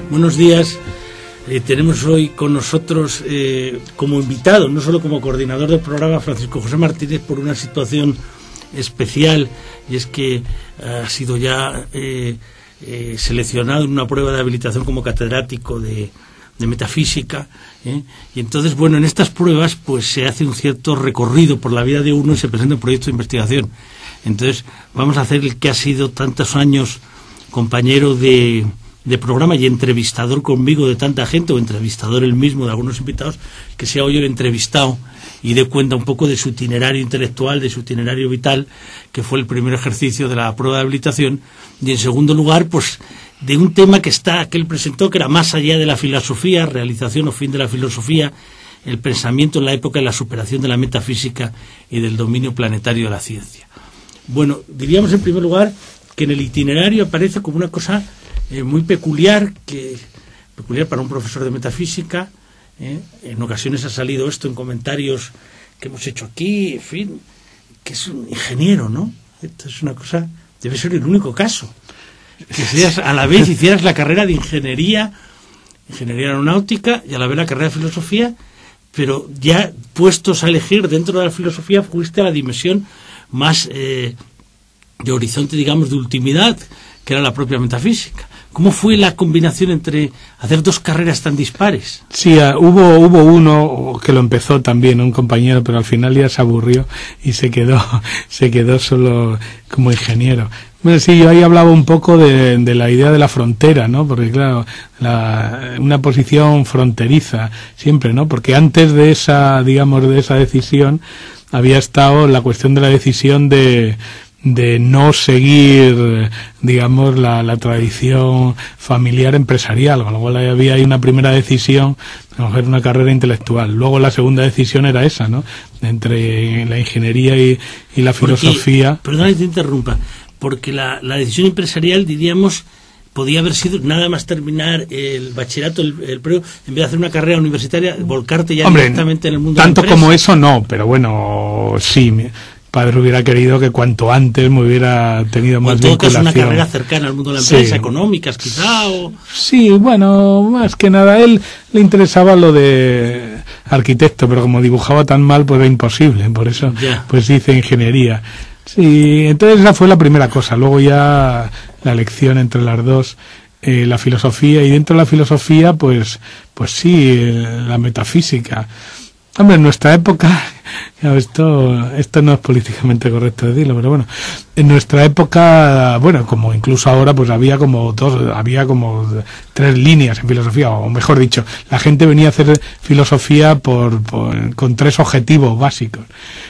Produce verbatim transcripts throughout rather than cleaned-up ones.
Buenos días. Eh, tenemos hoy con nosotros eh, como invitado, no solo como coordinador del programa, Francisco José Martínez, por una situación especial, y es que ha sido ya eh, eh, seleccionado en una prueba de habilitación como catedrático de, de metafísica, ¿eh? Y entonces, bueno, en estas pruebas pues se hace un cierto recorrido por la vida de uno y se presenta un proyecto de investigación. Entonces vamos a hacer el que ha sido tantos años compañero de, de programa y entrevistador conmigo de tanta gente, o entrevistador él mismo de algunos invitados, que sea hoy el entrevistado y dé cuenta un poco de su itinerario intelectual, de su itinerario vital, que fue el primer ejercicio de la prueba de habilitación, y en segundo lugar, pues de un tema que está que él presentó, que era más allá de la filosofía, realización o fin de la filosofía, el pensamiento en la época de la superación de la metafísica y del dominio planetario de la ciencia. Bueno, diríamos en primer lugar que en el itinerario aparece como una cosa eh, muy peculiar, que peculiar para un profesor de metafísica. ¿eh? En ocasiones ha salido esto en comentarios que hemos hecho aquí, en fin, que es un ingeniero, ¿no? Esto es una cosa, debe ser el único caso, que seas, a la vez hicieras la carrera de ingeniería, ingeniería aeronáutica, y a la vez la carrera de filosofía, pero ya puestos a elegir dentro de la filosofía fuiste a la dimensión más eh, de horizonte, digamos, de ultimidad, que era la propia metafísica. ¿Cómo fue la combinación entre hacer dos carreras tan dispares? Sí, uh, hubo hubo uno que lo empezó también, un compañero, pero al final ya se aburrió y se quedó se quedó solo como ingeniero. Bueno, sí, yo ahí hablaba un poco de, de la idea de la frontera, ¿no? Porque claro, la, una posición fronteriza siempre, ¿no? Porque antes de esa, digamos, de esa decisión había estado la cuestión de la decisión de de no seguir, digamos, la, la tradición familiar empresarial, con lo cual había ahí una primera decisión de coger una carrera intelectual. Luego la segunda decisión era esa, ¿no? Entre la ingeniería y, y la filosofía. Porque, perdona que te interrumpa, porque la, la decisión empresarial, diríamos, podía haber sido nada más terminar el bachillerato, el, el preo, en vez de hacer una carrera universitaria, volcarte ya Hombre, directamente en el mundo tanto de la empresa. Como eso no, pero bueno, sí, mi padre hubiera querido que cuanto antes me hubiera tenido más vinculación. En todo caso, una carrera cercana al mundo de la empresa, sí. Económicas quizá, o... Sí, bueno, más que nada, a él le interesaba lo de arquitecto, pero como dibujaba tan mal, pues era imposible, por eso yeah. pues hice ingeniería. Sí, entonces esa fue la primera cosa. Luego ya la elección entre las dos, eh, la filosofía, y dentro de la filosofía, pues, pues sí, eh, la metafísica. Hombre, en nuestra época, esto, esto no es políticamente correcto decirlo, pero bueno, en nuestra época, bueno, como incluso ahora, pues había como dos, había como tres líneas en filosofía, o mejor dicho, la gente venía a hacer filosofía por, por con tres objetivos básicos.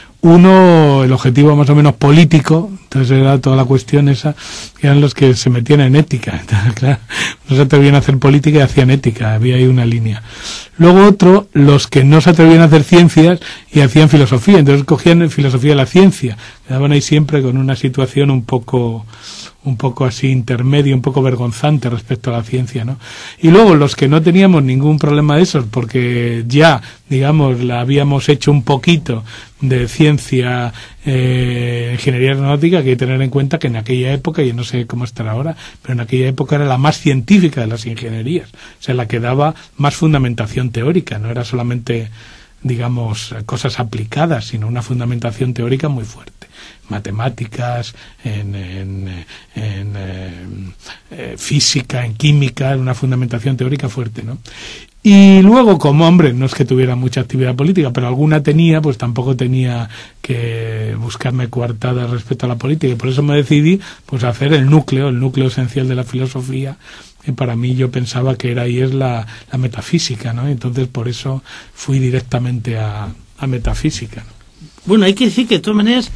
Uno, el objetivo más o menos político, entonces era toda la cuestión esa, que eran los que se metían en ética. Entonces, claro, no se atrevían a hacer política y hacían ética, había ahí una línea. Luego otro, los que no se atrevían a hacer ciencias y hacían filosofía, entonces cogían filosofía de la ciencia, quedaban ahí siempre con una situación un poco... un poco así intermedio, un poco vergonzante respecto a la ciencia, ¿no? Y luego los que no teníamos ningún problema de esos, porque ya, digamos, la habíamos hecho un poquito de ciencia, eh, ingeniería aeronáutica, que hay que tener en cuenta que en aquella época, y no sé cómo estará ahora, pero en aquella época era la más científica de las ingenierías, o sea, la que daba más fundamentación teórica, no era solamente, digamos, cosas aplicadas, sino una fundamentación teórica muy fuerte. Matemáticas, en, en, en eh, eh, física, en química, una fundamentación teórica fuerte, ¿no? Y luego, como hombre, no es que tuviera mucha actividad política, pero alguna tenía, pues tampoco tenía que buscarme coartadas respecto a la política, y por eso me decidí pues a hacer el núcleo, el núcleo esencial de la filosofía, que para mí yo pensaba que era y es la, la metafísica, ¿no? Entonces por eso fui directamente a, a metafísica, ¿no? Bueno, hay que decir que de todas maneras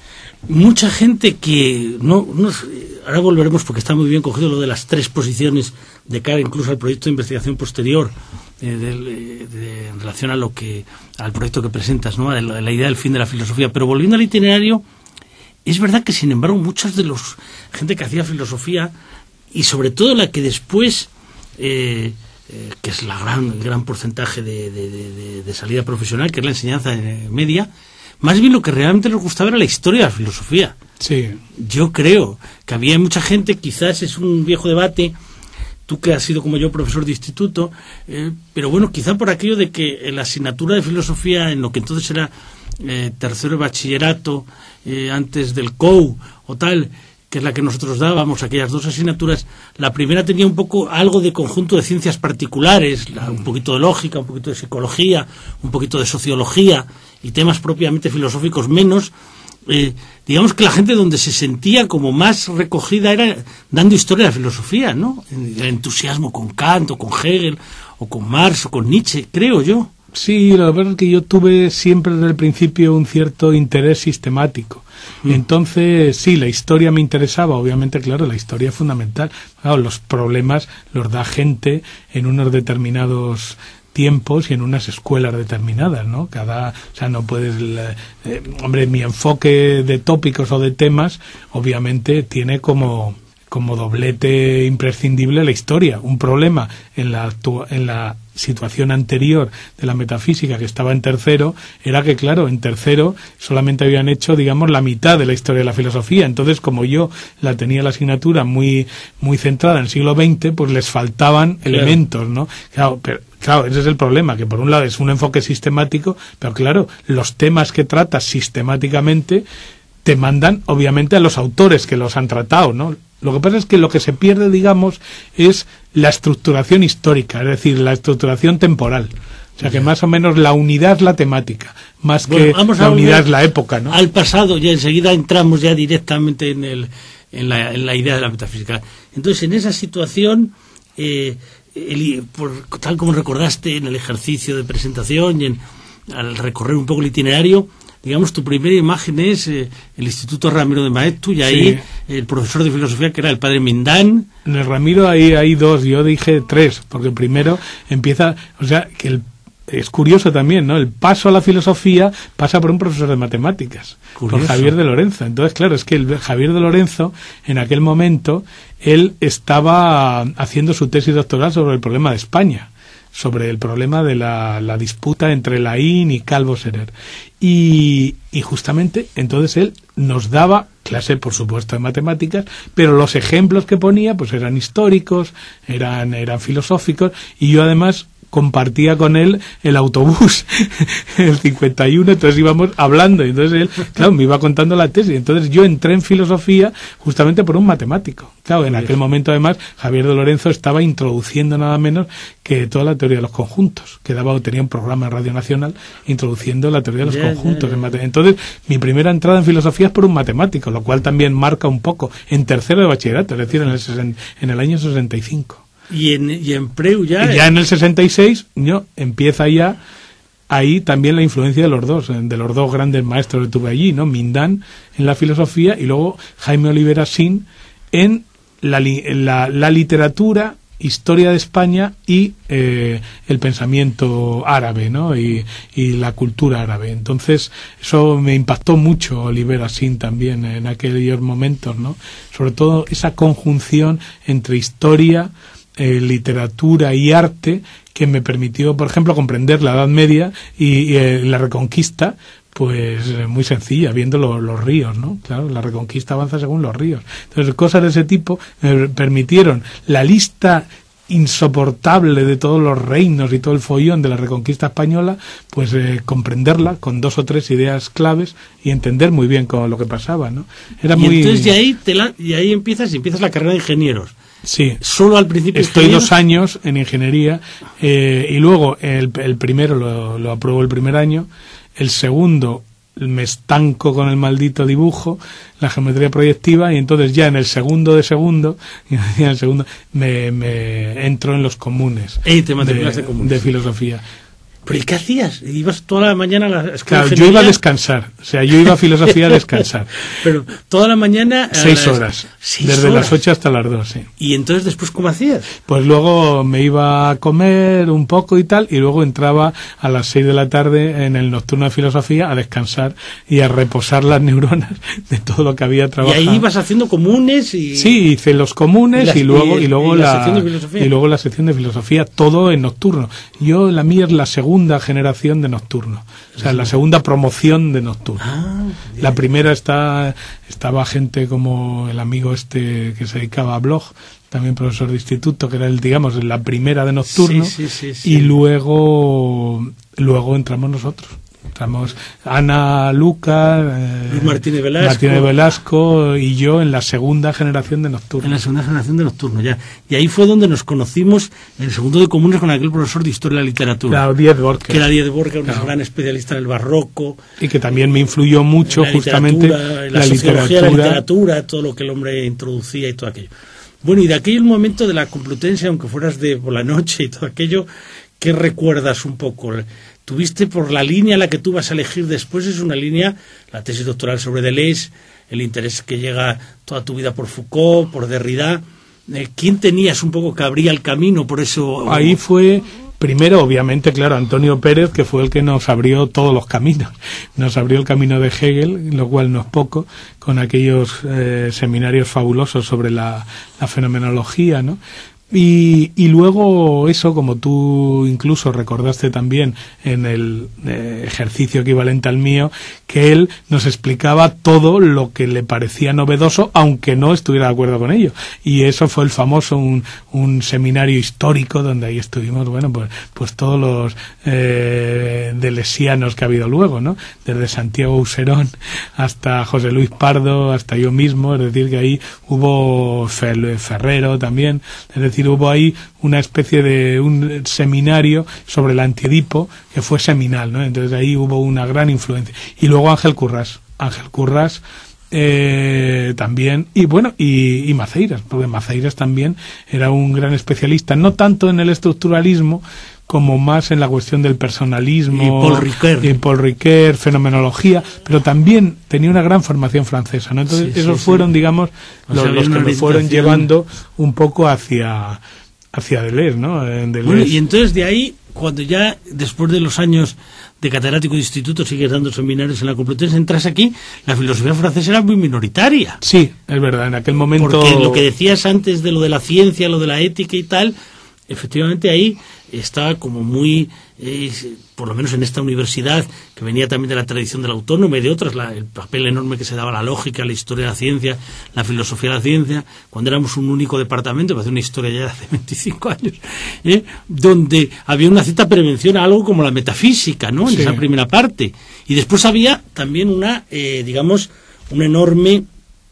mucha gente que no, no ahora volveremos porque está muy bien cogido lo de las tres posiciones de cara incluso al proyecto de investigación posterior eh, de, de, en relación a lo que al proyecto que presentas, ¿no? De la, de la idea del fin de la filosofía. Pero volviendo al itinerario, es verdad que sin embargo muchos de los gente que hacía filosofía, y sobre todo la que después eh, eh, que es la gran el gran porcentaje de, de, de, de salida profesional, que es la enseñanza media, más bien lo que realmente les gustaba era la historia de la filosofía. Sí. Yo creo que había mucha gente, quizás es un viejo debate, tú que has sido como yo profesor de instituto, eh, pero bueno, quizá por aquello de que la asignatura de filosofía, en lo que entonces era eh, tercero de bachillerato, eh, antes del C O U o tal, que es la que nosotros dábamos, aquellas dos asignaturas, la primera tenía un poco algo de conjunto de ciencias particulares, la, un poquito de lógica, un poquito de psicología, un poquito de sociología y temas propiamente filosóficos menos. Eh, digamos que la gente donde se sentía como más recogida era dando historia de la filosofía, ¿no? El entusiasmo con Kant o con Hegel o con Marx o con Nietzsche, creo yo. Sí, la verdad es que yo tuve siempre desde el principio un cierto interés sistemático. Mm. Entonces, sí, la historia me interesaba, obviamente, claro, la historia es fundamental. Claro, los problemas los da gente en unos determinados tiempos y en unas escuelas determinadas, ¿no? Cada, o sea, no puedes, eh, hombre, mi enfoque de tópicos o de temas, obviamente, tiene como como doblete imprescindible la historia. Un problema en la en la situación anterior de la metafísica, que estaba en tercero, era que, claro, en tercero solamente habían hecho, digamos, la mitad de la historia de la filosofía. Entonces, como yo la tenía la asignatura muy muy centrada en el siglo veinte, pues les faltaban claro. elementos, ¿no? Claro, pero Claro, ese es el problema, que por un lado es un enfoque sistemático, pero claro, los temas que tratas sistemáticamente te mandan, obviamente, a los autores que los han tratado, ¿no? Lo que pasa es que lo que se pierde, digamos, es la estructuración histórica, es decir, la estructuración temporal. O sea, que más o menos la unidad es la temática, más bueno, que vamos la unidad es la época, ¿no? Al pasado, ya enseguida entramos ya directamente en, el, en, la, en la idea de la metafísica. Entonces, en esa situación, eh, el, por, tal como recordaste en el ejercicio de presentación y en, al recorrer un poco el itinerario, digamos, tu primera imagen es eh, el Instituto Ramiro de Maeztu, y ahí sí. el profesor de filosofía, que era el padre Mindán. En el Ramiro hay, hay dos, yo dije tres, porque el primero empieza, o sea, que el, es curioso también, ¿no? El paso a la filosofía pasa por un profesor de matemáticas, curioso. Por Javier de Lorenzo. Entonces, claro, es que el Javier de Lorenzo, en aquel momento, él estaba haciendo su tesis doctoral sobre el problema de España, sobre el problema de la, la disputa entre Laín y Calvo Serer. Y, y justamente entonces él nos daba clase, por supuesto, de matemáticas, pero los ejemplos que ponía pues eran históricos, eran, eran filosóficos, y yo además compartía con él el autobús, el cincuenta y uno, entonces íbamos hablando, y entonces él, claro, me iba contando la tesis, entonces yo entré en filosofía justamente por un matemático. Claro, en aquel momento además Javier de Lorenzo estaba introduciendo nada menos que toda la teoría de los conjuntos, que daba, tenía un programa en Radio Nacional introduciendo la teoría de los yeah, conjuntos. Yeah, yeah. En mate- entonces, mi primera entrada en filosofía es por un matemático, lo cual también marca un poco en tercero de bachillerato, es decir, en el, sesen- en el año sesenta y cinco. Y en, y en Preu ya... Y ya en el sesenta y seis, ¿no? Empieza ya ahí también la influencia de los dos, de los dos grandes maestros que tuve allí, ¿no? Mindán en la filosofía y luego Jaime Olivera Sin en la, la, la literatura, historia de España y eh, el pensamiento árabe, ¿no? Y, y la cultura árabe. Entonces, eso me impactó mucho, Olivera Sin, también en aquellos momentos, ¿no? Sobre todo esa conjunción entre historia, Eh, literatura y arte, que me permitió, por ejemplo, comprender la Edad Media y, y eh, la Reconquista, pues eh, muy sencilla, viendo lo, los ríos, ¿no? Claro, la Reconquista avanza según los ríos. Entonces, cosas de ese tipo me permitieron la lista insoportable de todos los reinos y todo el follón de la Reconquista española, pues eh, comprenderla con dos o tres ideas claves y entender muy bien cómo, lo que pasaba, ¿no? Era y muy... entonces de ahí, te la, y ahí empiezas y empiezas la carrera de ingenieros. Sí, solo al principio estoy ingeniero. dos años en ingeniería eh, y luego el, el primero lo, lo apruebo el primer año, el segundo me estanco con el maldito dibujo, la geometría proyectiva, y entonces ya en el segundo de segundo, ya en el segundo me, me entro en los comunes, Ey, te de, de, comunes. de filosofía. ¿Pero y qué hacías? ¿Ibas toda la mañana a la escuela? Claro, yo iba a descansar, o sea, yo iba a filosofía a descansar. Pero toda la mañana... Seis las... horas, ¿Seis desde horas? Las ocho hasta las dos, sí. ¿Y entonces después cómo hacías? Pues luego me iba a comer un poco y tal, y luego entraba a las seis de la tarde en el nocturno de filosofía a descansar y a reposar las neuronas de todo lo que había trabajado. ¿Y ahí ibas haciendo comunes? Y... Sí, hice los comunes y, las, y luego, y, y luego y la, la sección de filosofía. Y luego la sección de filosofía, todo en nocturno. Yo, la mía es la segunda generación de nocturno, o sea, la segunda promoción de nocturno. Ah, la primera está estaba gente como el amigo amigo este que se dedicaba a blog, también profesor de instituto, que era el, digamos, la primera de nocturno, sí, sí, sí, sí. Y luego, luego entramos nosotros. Entramos Ana Luca, eh, Luis Martínez Velasco, Martínez Velasco y yo en la segunda generación de nocturno. En la segunda generación de nocturno, ya. Y ahí fue donde nos conocimos en el segundo de comunes con aquel profesor de Historia de la Literatura. Claro, Diez Borges. Que era Diez Borges, un claro. gran especialista en el barroco. Y que también me influyó mucho la justamente la, la sociología, literatura. la literatura, todo lo que el hombre introducía y todo aquello. Bueno, y de aquel momento de la Complutense, aunque fueras de por la noche y todo aquello, ¿qué recuerdas un poco? Tuviste por la línea a la que tú vas a elegir después, es una línea, la tesis doctoral sobre Deleuze, el interés que llega toda tu vida por Foucault, por Derrida. ¿Quién tenías un poco que abría el camino por eso? Ahí fue, primero, obviamente, claro, Antonio Pérez, que fue el que nos abrió todos los caminos. Nos abrió el camino de Hegel, lo cual no es poco, con aquellos eh, seminarios fabulosos sobre la, la fenomenología, ¿no? Y, y luego eso, como tú incluso recordaste también en el eh, ejercicio equivalente al mío, que él nos explicaba todo lo que le parecía novedoso, aunque no estuviera de acuerdo con ello. Y eso fue el famoso, un, un seminario histórico donde ahí estuvimos, bueno, pues, pues todos los eh, deleuzianos que ha habido luego, ¿no? Desde Santiago Userón hasta José Luis Pardo, hasta yo mismo, es decir, que ahí hubo Ferrero también, es decir, hubo ahí una especie de un seminario sobre el Antiedipo que fue seminal, ¿no? Entonces ahí hubo una gran influencia. Y luego Ángel Currás, Ángel Currás eh, también, y bueno, y, y Maceiras, porque Maceiras también era un gran especialista, no tanto en el estructuralismo, como más en la cuestión del personalismo, y Paul Ricoeur, y Paul Ricoeur, fenomenología, pero también tenía una gran formación francesa, ¿no? Entonces sí, esos sí, fueron, sí. digamos, o los, sea, los que me fueron llevando un poco hacia hacia Deleuze, ¿no? Deleuze. Bueno, y entonces de ahí, cuando ya después de los años de catedrático de instituto sigues dando seminarios en la Complutense, entras aquí, la filosofía francesa era muy minoritaria. Sí, es verdad, en aquel momento... Porque lo que decías antes de lo de la ciencia, lo de la ética y tal, efectivamente ahí estaba como muy, eh, por lo menos en esta universidad, que venía también de la tradición del autónomo y de otras, la, el papel enorme que se daba a la lógica, la historia de la ciencia, la filosofía de la ciencia, cuando éramos un único departamento, que hace una historia ya de hace veinticinco años, ¿eh? Donde había una cierta prevención a algo como la metafísica, ¿no? En sí. esa primera parte. Y después había también una, eh, digamos, una enorme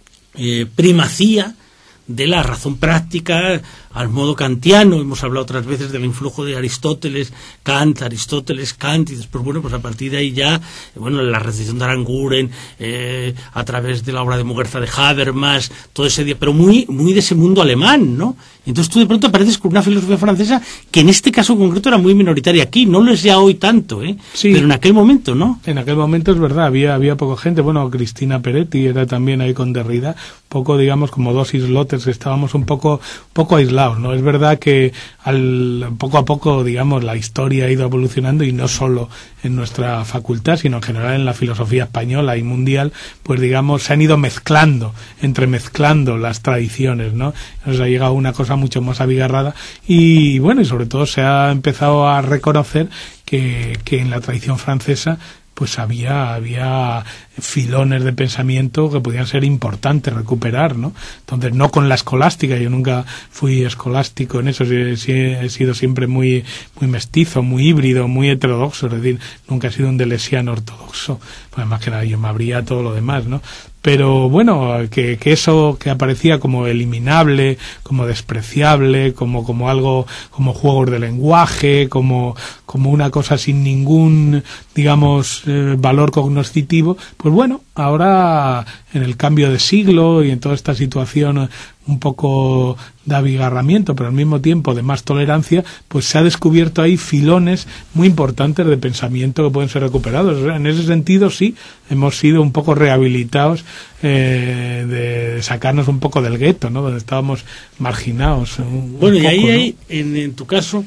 eh, primacía de la razón práctica al modo kantiano. Hemos hablado otras veces del influjo de Aristóteles, Kant, Aristóteles, Kant, y después, bueno, pues a partir de ahí ya, bueno, la recepción de Aranguren, eh, a través de la obra de Muguerza de Habermas, todo ese día, pero muy, muy de ese mundo alemán, ¿no? Entonces tú de pronto apareces con una filosofía francesa que en este caso concreto era muy minoritaria aquí, no lo es ya hoy tanto, ¿eh? Sí, pero en aquel momento, ¿no? En aquel momento es verdad, había, había poca gente, bueno, Cristina Peretti era también ahí con Derrida, poco, digamos, como dos islotes que estábamos un poco, poco aislados, ¿no? Es verdad que al, poco a poco, digamos, la historia ha ido evolucionando y no solo en nuestra facultad, sino en general en la filosofía española y mundial, pues digamos, se han ido mezclando, entremezclando las tradiciones, ¿no? Nos ha llegado una cosa mucho más abigarrada y, bueno, y sobre todo se ha empezado a reconocer que, que en la tradición francesa pues había había filones de pensamiento que podían ser importantes recuperar, ¿no? Entonces, no con la escolástica, yo nunca fui escolástico en eso, sí, sí, he sido siempre muy muy mestizo, muy híbrido, muy heterodoxo, es decir, nunca he sido un deleuziano ortodoxo, pues más que nada yo me abría todo lo demás, ¿no? Pero bueno, que, que eso que aparecía como eliminable, como despreciable, como, como algo, como juegos de lenguaje, como, como una cosa sin ningún, digamos, eh, valor cognoscitivo, pues bueno, ahora en el cambio de siglo y en toda esta situación un poco de abigarramiento, pero al mismo tiempo de más tolerancia, pues se ha descubierto ahí filones muy importantes de pensamiento que pueden ser recuperados. O sea, en ese sentido, sí, hemos sido un poco rehabilitados eh, de sacarnos un poco del gueto, ¿no? Donde estábamos marginados. Un, bueno, un y ahí, poco, ¿no? ahí en, en tu caso,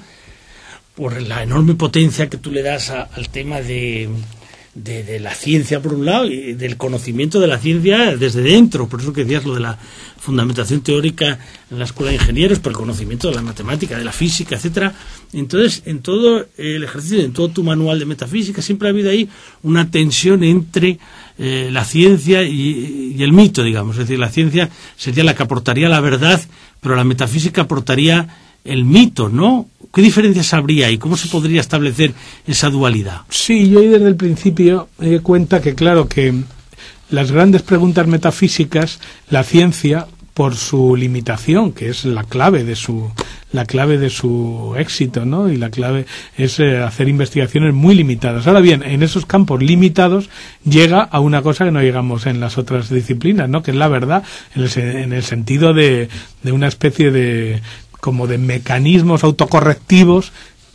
por la enorme potencia que tú le das a, al tema de... De, de la ciencia por un lado y del conocimiento de la ciencia desde dentro, por eso que decías lo de la fundamentación teórica en la escuela de ingenieros, por el conocimiento de la matemática, de la física, etcétera. Entonces, en todo el ejercicio, en todo tu manual de metafísica, siempre ha habido ahí una tensión entre eh, la ciencia y, y el mito, digamos. Es decir, la ciencia sería la que aportaría la verdad, pero la metafísica aportaría el mito, ¿no? ¿Qué diferencias habría y cómo se podría establecer esa dualidad? Sí, yo ahí desde el principio me di cuenta que, claro, que las grandes preguntas metafísicas, la ciencia, por su limitación, que es la clave de su la clave de su éxito, ¿no? Y la clave es eh, hacer investigaciones muy limitadas. Ahora bien, en esos campos limitados llega a una cosa que no llegamos en las otras disciplinas, ¿no? Que es la verdad, en el, en el sentido de, de una especie de como de mecanismos autocorrectivos,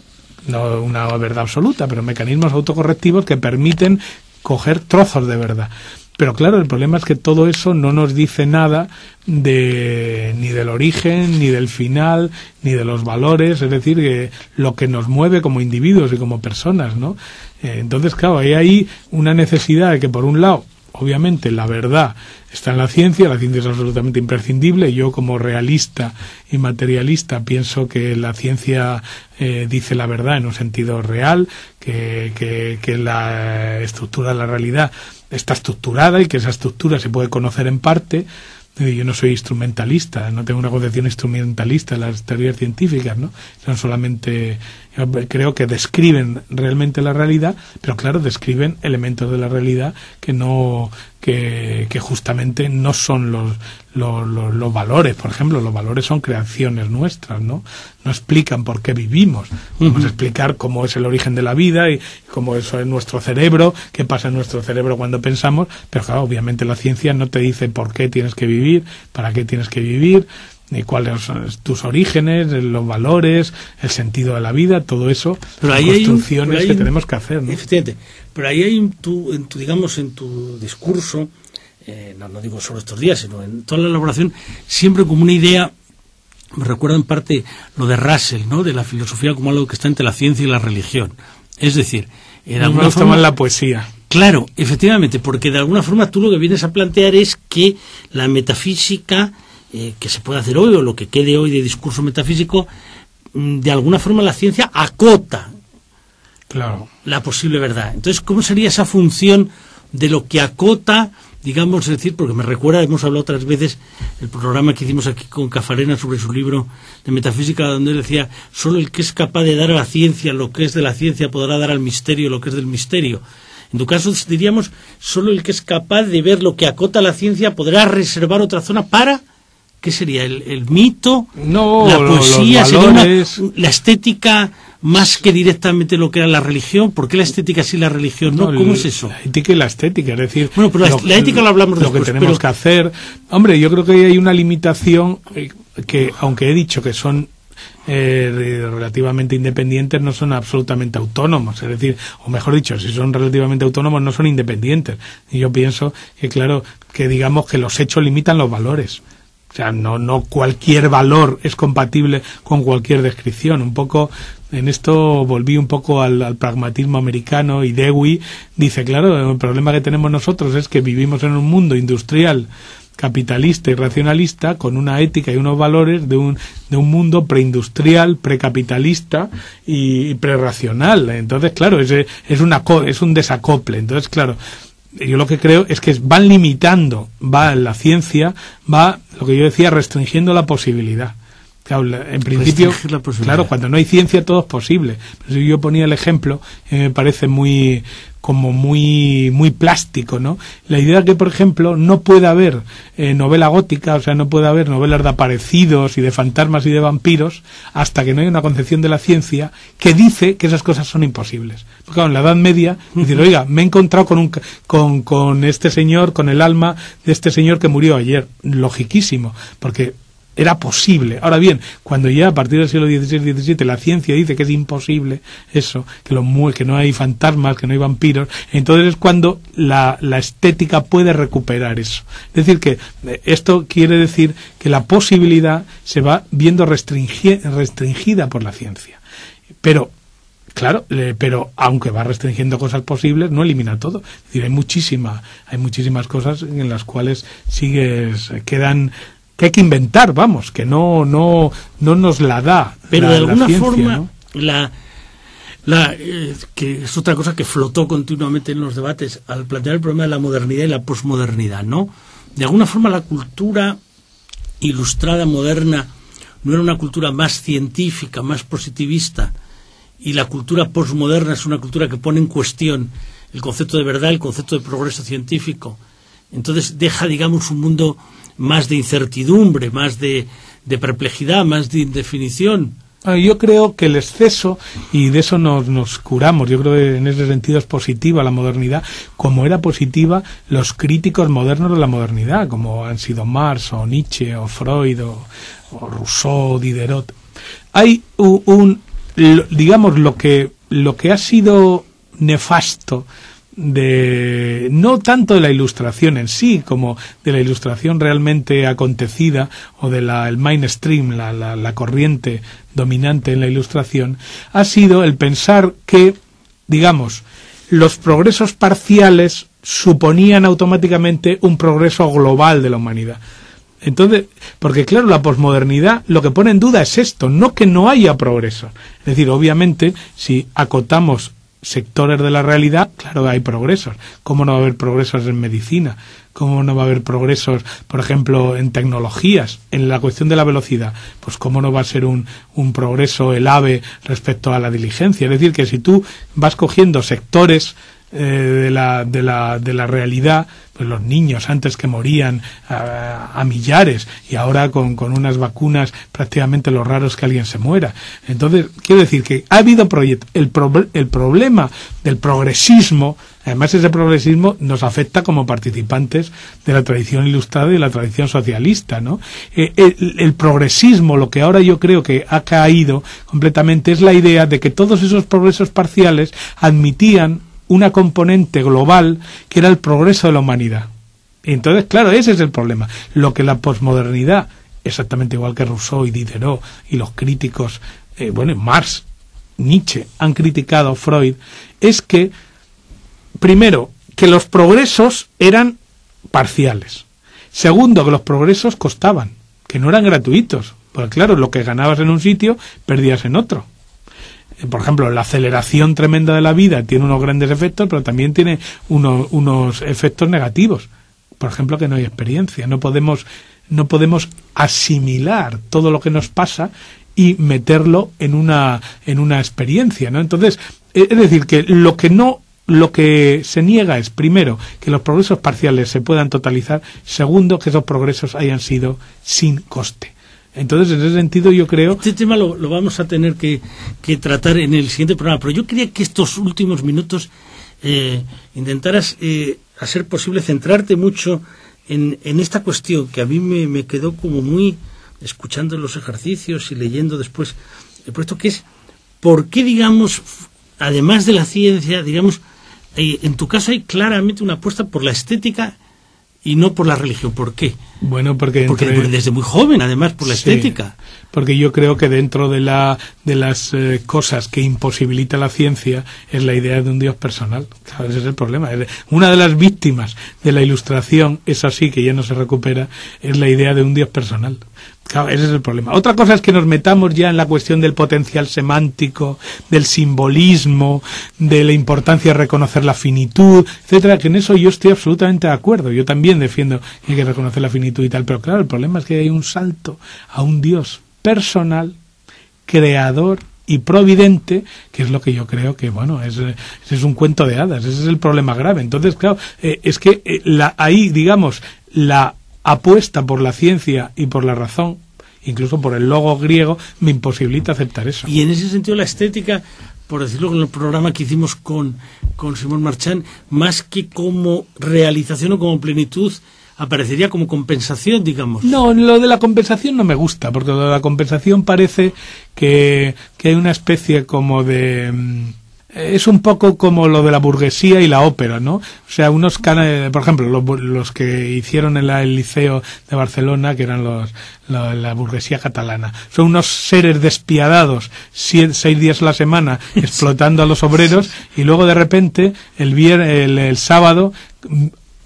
no una verdad absoluta, pero mecanismos autocorrectivos que permiten coger trozos de verdad. Pero claro, el problema es que todo eso no nos dice nada de ni del origen, ni del final, ni de los valores, es decir, que lo que nos mueve como individuos y como personas, ¿no? Eh, entonces, claro, hay ahí una necesidad de que, por un lado, obviamente la verdad está en la ciencia, la ciencia es absolutamente imprescindible. Yo, como realista y materialista, pienso que la ciencia eh, dice la verdad en un sentido real, que, que, que la estructura de la realidad está estructurada y que esa estructura se puede conocer en parte. Yo no soy instrumentalista, no tengo una concepción instrumentalista de las teorías científicas, ¿no? Son solamente, yo creo que describen realmente la realidad, pero claro, describen elementos de la realidad que no, que, que justamente no son los, los, los, los valores. Por ejemplo, los valores son creaciones nuestras, ¿no? No explican por qué vivimos. Vamos a explicar cómo es el origen de la vida y cómo eso es nuestro cerebro, qué pasa en nuestro cerebro cuando pensamos, pero claro, obviamente la ciencia no te dice por qué tienes que vivir, para qué tienes que vivir, ni cuáles son tus orígenes, los valores, el sentido de la vida, todo eso, pero son ahí construcciones hay un, que un, tenemos que hacer, ¿no? Efectivamente, pero ahí hay, un, tu, en tu, digamos, en tu discurso, eh, no, no digo solo estos días, sino en toda la elaboración, siempre como una idea. Me recuerda en parte lo de Russell, ¿no? De la filosofía como algo que está entre la ciencia y la religión. Es decir, en no alguna me forma, gusta más la poesía. Claro, efectivamente, porque de alguna forma tú lo que vienes a plantear es que la metafísica eh, que se puede hacer hoy, o lo que quede hoy de discurso metafísico, de alguna forma la ciencia acota, claro, la posible verdad. Entonces, ¿cómo sería esa función de lo que acota, digamos, es decir, porque me recuerda, hemos hablado otras veces, el programa que hicimos aquí con Cafarena sobre su libro de metafísica, donde él decía, solo el que es capaz de dar a la ciencia lo que es de la ciencia podrá dar al misterio lo que es del misterio. En tu caso diríamos, solo el que es capaz de ver lo que acota la ciencia podrá reservar otra zona para, ¿qué sería? ¿El, el mito? No, ¿la poesía? los ¿Sería una, la estética más que directamente lo que era la religión? ¿Por qué la estética sí, la religión no? no ¿Cómo el, es eso? La ética y la estética, es decir... Bueno, pero lo, la, la ética lo hablamos lo después. Lo que tenemos pero... que hacer... Hombre, yo creo que hay una limitación que, aunque he dicho que son eh, relativamente independientes, no son absolutamente autónomos. Es decir, o mejor dicho, si son relativamente autónomos, no son independientes. Y yo pienso que, claro, que digamos que los hechos limitan los valores. O sea, no, no cualquier valor es compatible con cualquier descripción. Un poco, en esto volví un poco al, al pragmatismo americano, y Dewey dice, claro, el problema que tenemos nosotros es que vivimos en un mundo industrial, capitalista y racionalista, con una ética y unos valores de un, de un mundo preindustrial, precapitalista y, y prerracional. Entonces, claro, es, es, una, es un desacople. Entonces, claro, yo lo que creo es que van limitando, va la ciencia, va, lo que yo decía, restringiendo la posibilidad. Claro, en principio, claro, cuando no hay ciencia todo es posible. Pero si yo ponía el ejemplo, eh, me parece muy, como muy, muy plástico, ¿no? La idea que, por ejemplo, no puede haber eh, novela gótica, o sea, no puede haber novelas de aparecidos y de fantasmas y de vampiros, hasta que no haya una concepción de la ciencia que dice que esas cosas son imposibles. Porque claro, en la Edad Media, decir, oiga, me he encontrado con un, con, con este señor, con el alma de este señor que murió ayer. Logiquísimo, porque era posible. Ahora bien, cuando ya a partir del siglo dieciséis diecisiete la ciencia dice que es imposible eso, que, lo, que no hay fantasmas, que no hay vampiros, entonces es cuando la, la estética puede recuperar eso. Es decir, que esto quiere decir que la posibilidad se va viendo restringi- restringida por la ciencia. Pero claro, eh, pero aunque va restringiendo cosas posibles, no elimina todo. Es decir, hay muchísima, hay muchísimas cosas en las cuales sigues, quedan, que hay que inventar, vamos, que no, no, no nos la da. Pero la, de alguna la ciencia, forma, ¿no? la, La, eh, que es otra cosa que flotó continuamente en los debates al plantear el problema de la modernidad y la posmodernidad, ¿no? De alguna forma la cultura ilustrada moderna no era una cultura más científica, más positivista, y la cultura posmoderna es una cultura que pone en cuestión el concepto de verdad, el concepto de progreso científico. Entonces deja, digamos, un mundo más de incertidumbre, más de, de perplejidad, más de indefinición. Yo creo que el exceso, y de eso nos, nos curamos, yo creo que en ese sentido es positiva la modernidad, como era positiva los críticos modernos de la modernidad, como han sido Marx, o Nietzsche, o Freud, o, o Rousseau, Diderot. Hay un, un digamos, lo que, lo que ha sido nefasto de no tanto de la ilustración en sí como de la ilustración realmente acontecida o de la el mainstream, la, la, la corriente dominante en la ilustración, ha sido el pensar que, digamos, los progresos parciales suponían automáticamente un progreso global de la humanidad. Entonces, porque claro, la posmodernidad lo que pone en duda es esto, no que no haya progreso. Es decir, obviamente, si acotamos sectores de la realidad, claro, hay progresos. ¿Cómo no va a haber progresos en medicina? ¿Cómo no va a haber progresos, por ejemplo, en tecnologías? En la cuestión de la velocidad, pues ¿cómo no va a ser un, un progreso el AVE respecto a la diligencia? Es decir, que si tú vas cogiendo sectores eh, de la de la de la realidad, pues los niños antes que morían a, a millares y ahora con, con unas vacunas prácticamente lo raro es que alguien se muera. Entonces, quiero decir que ha habido proyectos. El, pro, el problema del progresismo, además ese progresismo nos afecta como participantes de la tradición ilustrada y de la tradición socialista, ¿no? Eh, el, el progresismo, lo que ahora yo creo que ha caído completamente es la idea de que todos esos progresos parciales admitían una componente global que era el progreso de la humanidad. Entonces, claro, ese es el problema. Lo que la posmodernidad, exactamente igual que Rousseau y Diderot y los críticos, eh, bueno, Marx, Nietzsche, han criticado a Freud, es que, primero, que los progresos eran parciales. Segundo, que los progresos costaban, que no eran gratuitos. Porque claro, lo que ganabas en un sitio, perdías en otro. Por ejemplo, la aceleración tremenda de la vida tiene unos grandes efectos, pero también tiene unos, unos efectos negativos. Por ejemplo, que no hay experiencia. No podemos, no podemos asimilar todo lo que nos pasa y meterlo en una, en una experiencia, ¿no? Entonces, es decir, que lo que no, lo que se niega es, primero, que los progresos parciales se puedan totalizar. Segundo, que esos progresos hayan sido sin coste. Entonces, en ese sentido, yo creo... Este tema lo, lo vamos a tener que, que tratar en el siguiente programa, pero yo quería que estos últimos minutos eh, intentaras, eh, a ser posible, centrarte mucho en, en esta cuestión que a mí me, me quedó como muy, escuchando los ejercicios y leyendo después, el proyecto, que es, ¿por qué, digamos, además de la ciencia, digamos, eh, en tu caso hay claramente una apuesta por la estética y no por la religión? ¿Por qué? Bueno, porque, porque entre... desde muy joven, además, por la sí, estética. Porque yo creo que dentro de la de las eh, cosas que imposibilita la ciencia es la idea de un Dios personal. Claro, ese es el problema. Una de las víctimas de la ilustración, es así, que ya no se recupera, es la idea de un Dios personal. Claro, ese es el problema. Otra cosa es que nos metamos ya en la cuestión del potencial semántico, del simbolismo, de la importancia de reconocer la finitud, etcétera, que en eso yo estoy absolutamente de acuerdo. Yo también defiendo que hay que reconocer la finitud y tal, pero claro, el problema es que hay un salto a un Dios personal, creador y providente, que es lo que yo creo que, bueno, es, es un cuento de hadas, ese es el problema grave. Entonces, claro, eh, es que eh, la, ahí, digamos, la apuesta por la ciencia y por la razón, incluso por el logo griego, me imposibilita aceptar eso. Y en ese sentido la estética, por decirlo en el programa que hicimos con, con Simón Marchán, más que como realización o como plenitud, aparecería como compensación, digamos. No, lo de la compensación no me gusta, porque lo de la compensación parece que, que hay una especie como de... Es un poco como lo de la burguesía y la ópera, ¿no? O sea, unos can... por ejemplo, los, los que hicieron en el Liceo de Barcelona, que eran los la, la burguesía catalana, son unos seres despiadados, siete, seis días a la semana, explotando a los obreros, y luego de repente, el, vier... el, el sábado,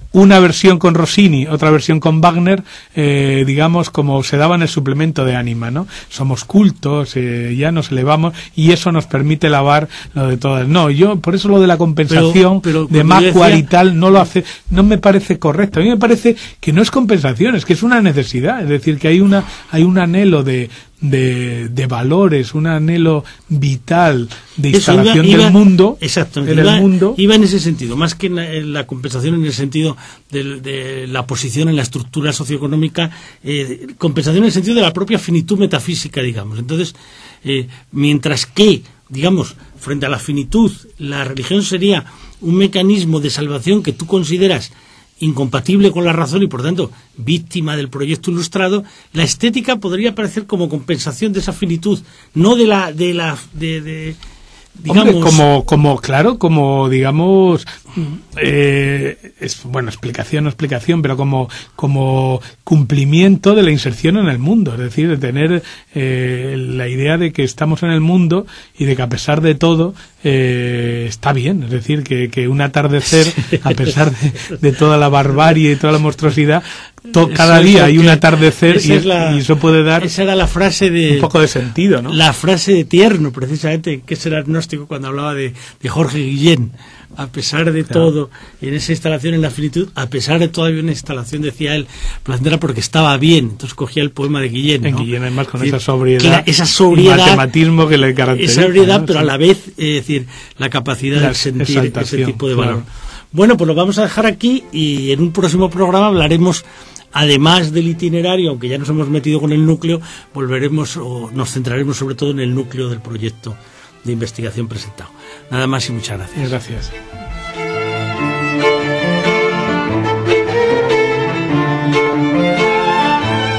una versión con Rossini, otra versión con Wagner, eh, digamos, como se daba en el suplemento de Ánima, ¿no? Somos cultos, eh, ya nos elevamos, y eso nos permite lavar lo de todas. No, yo, por eso lo de la compensación pero, pero, de Macquarie y tal, no lo hace, no me parece correcto. A mí me parece que no es compensación, es que es una necesidad, es decir, que hay una, hay un anhelo de, de, de valores, un anhelo vital de instalación iba, iba, del mundo, exacto, en iba, el mundo. Iba en ese sentido, más que en la, en la compensación en el sentido de, de la posición en la estructura socioeconómica, eh, compensación en el sentido de la propia finitud metafísica, digamos. Entonces, eh, mientras que, digamos, frente a la finitud, la religión sería un mecanismo de salvación que tú consideras incompatible con la razón y por tanto víctima del proyecto ilustrado, la estética podría aparecer como compensación de esa finitud, no de la de la de, de digamos. Hombre, como como claro, como digamos eh, es bueno, explicación no explicación, pero como como cumplimiento de la inserción en el mundo, es decir, de tener eh, la idea de que estamos en el mundo y de que a pesar de todo eh, está bien, es decir, que, que un atardecer, a pesar de, de toda la barbarie y toda la monstruosidad, to, cada día hay un atardecer y, es la, y eso puede dar esa era la frase de, un poco de sentido, ¿no? La frase de Tierno, precisamente, que es el agnóstico cuando hablaba de, de Jorge Guillén. A pesar de claro. todo, en esa instalación en la finitud, a pesar de todo había una instalación, decía él, placentera porque estaba bien. Entonces cogía el poema de Guillén, ¿no? En Guillén, además, con sí, esa sobriedad, era, esa sobriedad, y matematismo que le caracteriza. Esa sobriedad, ¿no? pero sí. a la vez, es decir, la capacidad la de sentir ese tipo de valor. Claro. Bueno, pues lo vamos a dejar aquí y en un próximo programa hablaremos, además del itinerario, aunque ya nos hemos metido con el núcleo, volveremos o nos centraremos sobre todo en el núcleo del proyecto de investigación presentado. Nada más y muchas gracias. Gracias.